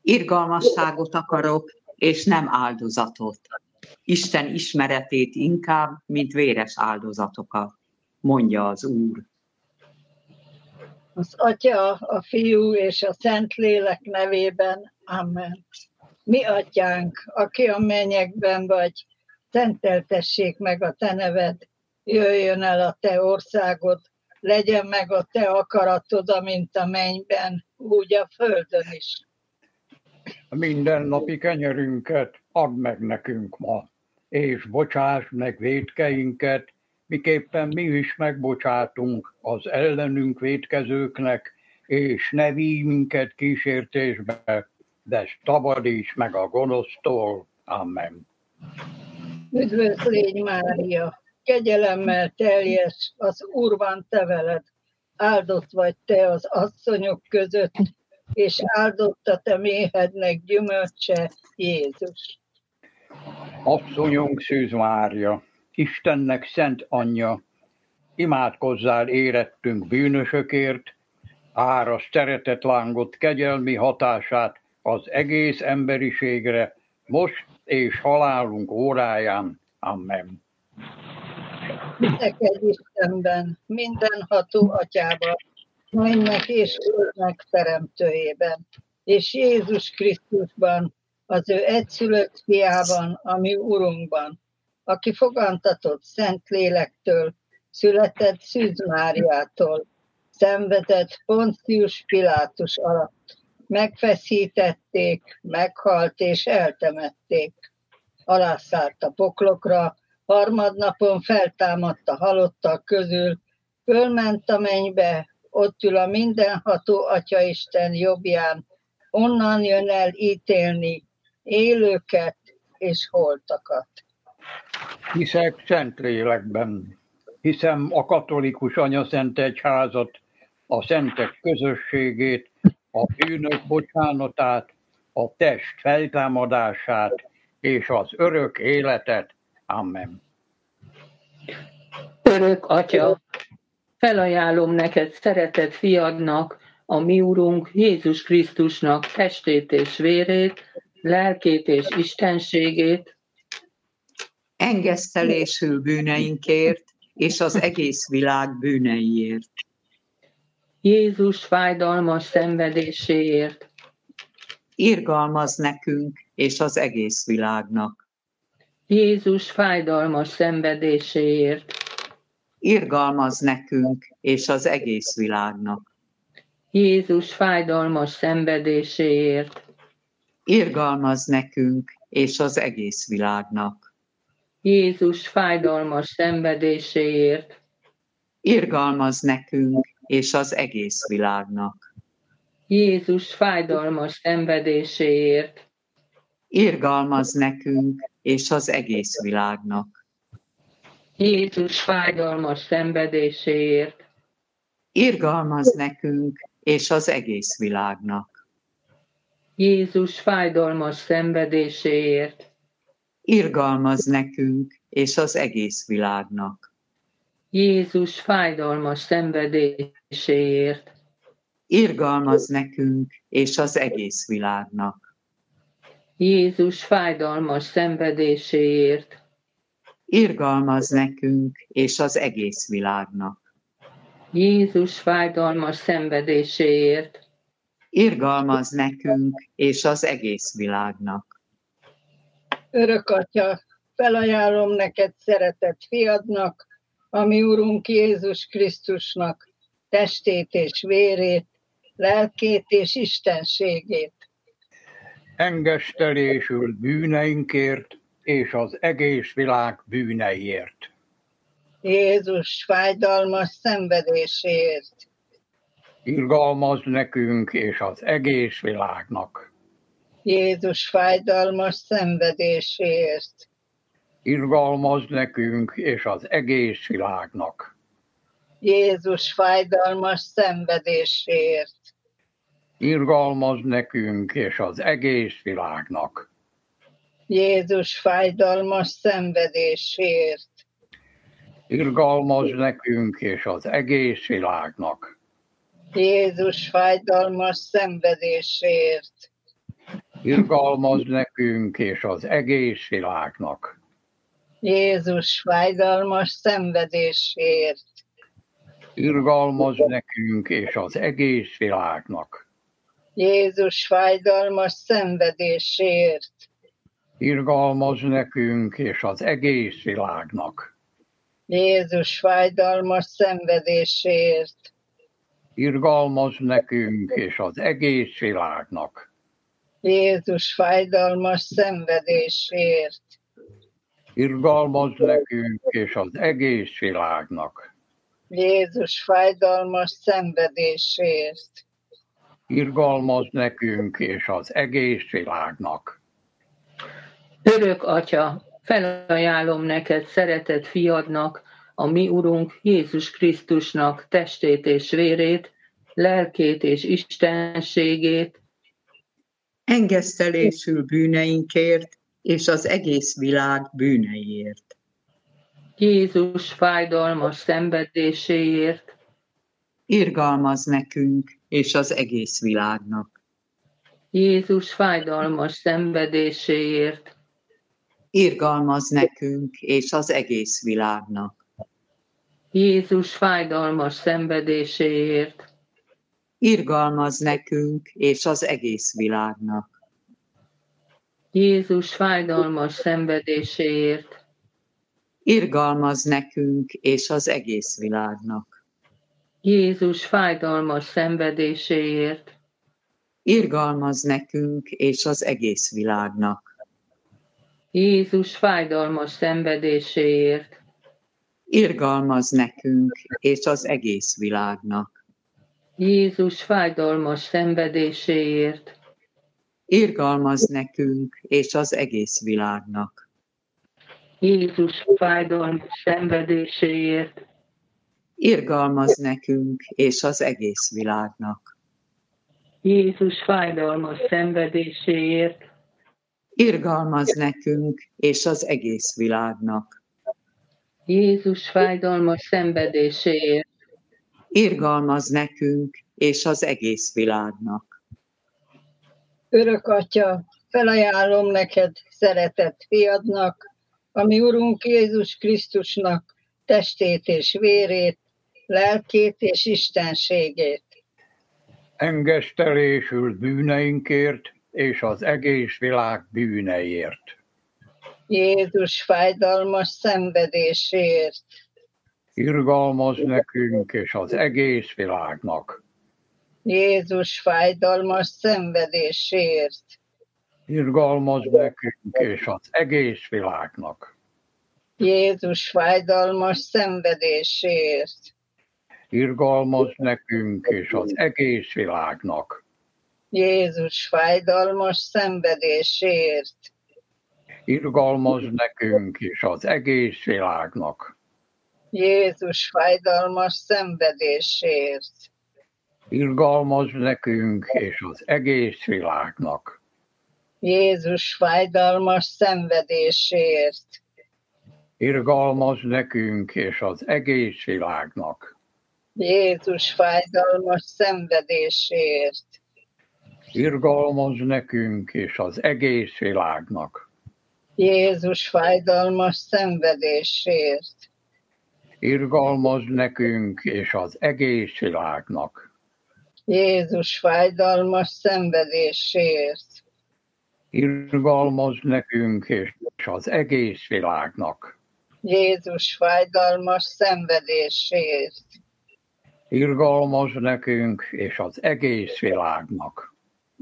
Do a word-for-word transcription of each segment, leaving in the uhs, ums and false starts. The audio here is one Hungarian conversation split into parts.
Irgalmasságot akarok, és nem áldozatot. Isten ismeretét inkább, mint véres áldozatokat, mondja az Úr. Az Atya, a Fiú és a Szentlélek nevében. Amen. Mi Atyánk, aki a mennyekben vagy, szenteltessék meg a te neved, jöjjön el a te országod, legyen meg a te akaratod, amint a mennyben, úgy a földön is. A mindennapi kenyerünket add meg nekünk ma, és bocsáss meg vétkeinket, miképpen mi is megbocsátunk az ellenünk vétkezőknek, és ne vigy minket kísértésbe, de szabadíts meg a gonosztól. Amen. Üdvözl légy, Mária, kegyelemmel teljes, az Úr van te veled, áldott vagy te az asszonyok között, és áldott a te méhednek gyümölcse, Jézus. Asszonyunk Szűz Mária, Istennek szent anyja, imádkozzál érettünk bűnösökért, árasd szeretetlángot kegyelmi hatását az egész emberiségre, most és halálunk óráján. Amen. Hiszek egy Istenben, mindenható Atyában, mennek és földnek teremtőjében, és Jézus Krisztusban, az ő egyszülött fiában, a mi Urunkban, aki fogantatott Szentlélektől, született Szűz Máriától, szenvedett Poncius Pilátus alatt, megfeszítették, meghalt és eltemették. Alászállt a poklokra, harmadnapon feltámadt a halottak közül, fölment a mennybe, ott ül a mindenható Atyaisten jobbján, onnan jön el ítélni élőket és holtakat. Hiszek Szentlélekben, hiszem a katolikus anyaszent egyházat, a szentek közösségét, a bűnök bocsánatát, a test feltámadását és az örök életet. Amen. Örök Atya, felajánlom neked szeretett fiadnak, a mi Urunk Jézus Krisztusnak testét és vérét, lelkét és istenségét, engesztelésül bűneinkért, és az egész világ bűneiért. Jézus fájdalmas szenvedéséért, irgalmaz nekünk, és az egész világnak. Jézus fájdalmas szenvedéséért, irgalmaz nekünk, és az egész világnak. Jézus fájdalmas szenvedéséért, irgalmaz nekünk, és az egész világnak. Jézus fájdalmas szenvedéséért, irgalmaz nekünk, és az egész világnak. Jézus fájdalmas szenvedéséért, irgalmaz nekünk, és az egész világnak. Jézus fájdalmas szenvedéséért, irgalmaz nekünk, és az egész világnak. Jézus fájdalmas szenvedéséért, irgalmaz nekünk, és az egész világnak. Jézus fájdalmas szenvedéséért, irgalmaz nekünk, és az egész világnak. Jézus fájdalmas szenvedéséért, irgalmaz nekünk, és az egész világnak. Jézus fájdalmas szenvedéséért, irgalmaz nekünk, és az egész világnak. Örök Atya, felajánlom neked szeretett fiadnak, a mi Urunk Jézus Krisztusnak testét és vérét, lelkét és istenségét. Engesztelésül bűneinkért, és az egész világ bűneiért. Jézus fájdalmas szenvedéséért. irgalmaz nekünk és az egész világnak. Jézus fájdalmas szenvedéséért. irgalmaz nekünk és az egész világnak. Jézus fájdalmas szenvedéséért. irgalmaz nekünk és az egész világnak. Jézus fájdalmas szenvedéséért. irgalmaz nekünk és az egész világnak. Jézus fájdalmas szenvedéséért. Irgalmaz nekünk és az egész világnak. Jézus fájdalmas szenvedésért. Irgalmaz nekünk és az egész világnak. Jézus fájdalmas szenvedésért. Irgalmaz nekünk és az egész világnak. Jézus fájdalmas szenvedésért. Irgalmaz nekünk és az egész világnak. Jézus fájdalmas szenvedésért. Irgalmaz nekünk és az egész világnak. Jézus fájdalmas szenvedésért. Irgalmaz nekünk és az egész világnak. Örök Atya, felajánlom neked szeretett fiadnak, a mi Urunk Jézus Krisztusnak testét és vérét, lelkét és istenségét, engesztelésül bűneinkért és az egész világ bűneiért. Jézus fájdalmas szenvedéséért, Irgalmaz nekünk és az egész világnak. Jézus fájdalmas szenvedéséért, Irgalmaz nekünk és az egész világnak. Jézus fájdalmas szenvedéséért, Irgalmaz nekünk és az egész világnak. Jézus fájdalmas szenvedéséért, Irgalmaz nekünk és az egész világnak. Jézus fájdalmas szenvedéséért, Irgalmaz nekünk és az egész világnak. Jézus fájdalmas szenvedéséért, Irgalmaz nekünk és az egész világnak. Jézus fájdalmas szenvedéséért, Irgalmaz nekünk és az egész világnak. Jézus fájdalmas szenvedéséért, Irgalmaz nekünk és az egész világnak. Jézus fájdalmas szenvedéséért, Irgalmaz nekünk és az egész világnak. Jézus fájdalmas szenvedéséért, Irgalmaz nekünk és az egész világnak. Örök Atya, felajánlom neked szeretett fiadnak, a mi Urunk Jézus Krisztusnak testét és vérét, lelkét és istenségét. Engesztelésül bűneinkért és az egész világ bűneiért. Jézus fájdalmas szenvedésért. Irgalmaz nekünk és az egész világnak. Jézus fájdalmas szenvedésért. Irgalmaz nekünk és az egész világnak. Jézus fájdalmas szenvedésért. Irgalmaz nekünk és az egész világnak. Jézus fájdalmas szenvedésért. Irgalmaz nekünk és az egész világnak. Jézus fájdalmas szenvedésért. Irgalmaz nekünk és az egész világnak. Jézus fájdalmas szenvedésért. Irgalmaz nekünk és az egész világnak. Jézus fájdalmas szenvedésért. Irgalmaz nekünk és az egész világnak. Jézus fájdalmas szenvedésért. Irgalmaz nekünk és az egész világnak. Jézus fájdalmas szenvedésért. Irgalmaz nekünk és az egész világnak. Jézus fájdalmas szenvedésért. Irgalmaz nekünk és az egész világnak.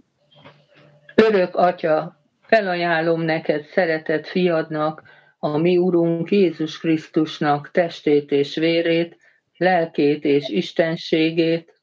Örök Atya, felajánlom neked szeretett fiadnak, a mi Urunk Jézus Krisztusnak testét és vérét, lelkét és istenségét,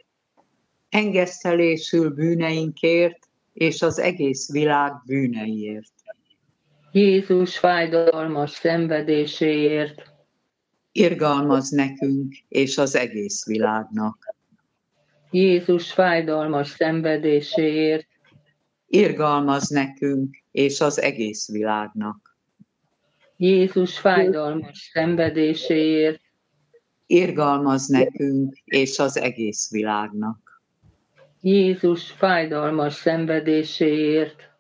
engesztelésül bűneinkért és az egész világ bűneiért. Jézus fájdalmas szenvedéséért, Irgalmaz nekünk és az egész világnak. Jézus fájdalmas szenvedéséért, Irgalmaz nekünk és az egész világnak. Jézus fájdalmas szenvedéséért, Irgalmaz nekünk és az egész világnak. Jézus fájdalmas szenvedéséért,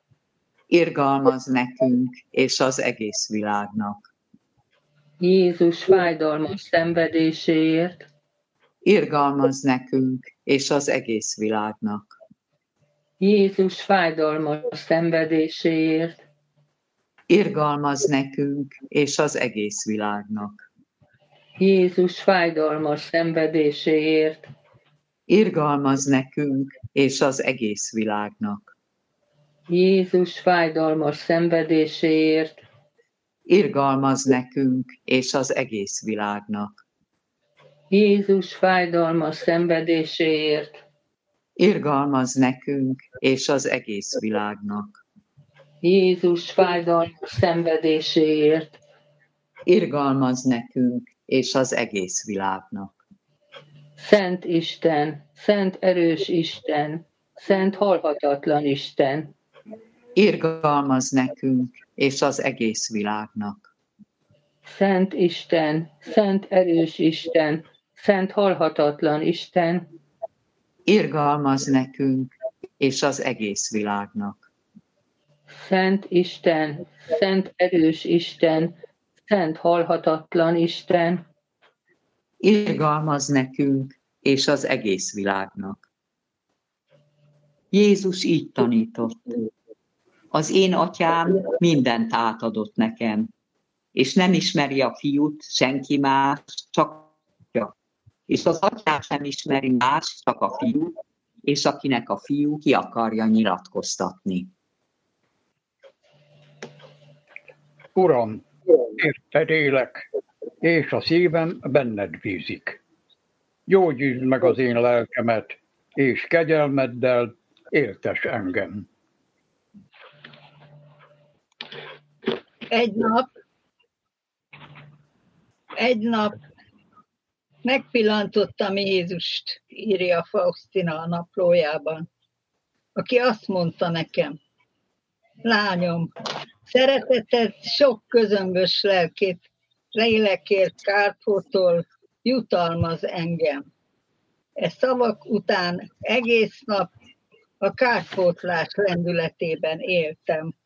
irgalmaz nekünk és az egész világnak. Jézus fájdalmas szenvedéséért, Irgalmaz nekünk és az egész világnak. Jézus fájdalmas szenvedéséért, Irgalmaz nekünk és az egész világnak. Jézus fájdalmas szenvedéséért, Irgalmaz nekünk és az egész világnak. Jézus fájdalmas szenvedéséért, Irgalmaz nekünk és az egész világnak. Jézus fájdalmas szenvedéséért, Irgalmaz nekünk és az egész világnak. Jézus fájdalmas szenvedéséért, Irgalmaz nekünk és az egész világnak. Szent Isten, Szent erős Isten, Szent halhatatlan Isten, Irgalmaz nekünk és az egész világnak. Szent Isten, Szent erős Isten, Szent halhatatlan Isten, Irgalmaz nekünk és az egész világnak. Szent Isten, Szent erős Isten, Szent halhatatlan Isten, Irgalmaz nekünk és az egész világnak. Jézus így tanított. Az én atyám mindent átadott nekem, és nem ismeri a fiút senki más, csak atya. És az atyám sem ismeri más, csak a fiút, és akinek a fiú ki akarja nyilatkoztatni. Uram, érted élek, és a szívem benned bízik. Gyógyítsd meg az én lelkemet, és kegyelmeddel éltes engem. Egy nap, egy nap megpillantottam Jézust, írja Faustina a naplójában, aki azt mondta nekem: lányom, szereteted sok közömbös lelkét, lélekért Kárpótól jutalmaz engem. E szavak után egész nap a kárpótlás lendületében éltem.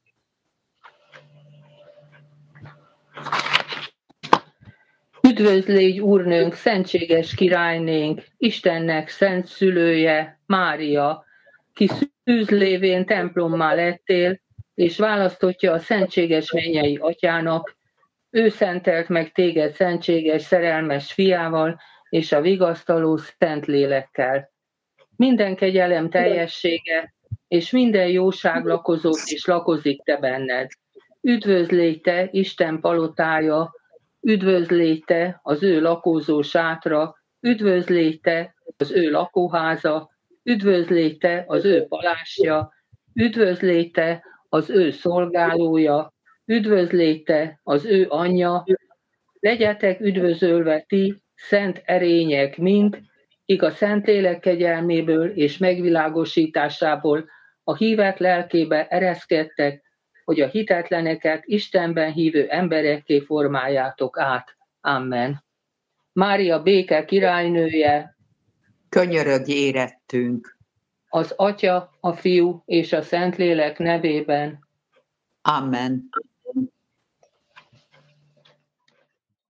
Üdvözlégy Úrnőnk, szentséges királynénk, Istennek szent szülője, Mária, ki szűz lévén templommá lettél, és választottja a szentséges mennyei atyának, ő szentelt meg téged szentséges, szerelmes fiával, és a vigasztaló szent lélekkel. Minden kegyelem teljessége, és minden jóság lakozott és lakozik te benned. Üdvözlégy te, Isten palotája, üdvözlégy te, az ő lakózó sátra, üdvözlégy te, az ő lakóháza, üdvözlégy te, az ő palásja, üdvözlégy te, az ő szolgálója, üdvözlégy te, az ő anyja, legyetek üdvözölve ti, szent erények mind, kik a Szentlélek kegyelméből és megvilágosításából a hívek lelkébe ereszkedtek, hogy a hitetleneket Istenben hívő emberekké formáljátok át. Amen. Mária béke királynője, Könyörögj érettünk. az Atya, a Fiú és a Szentlélek nevében. Amen.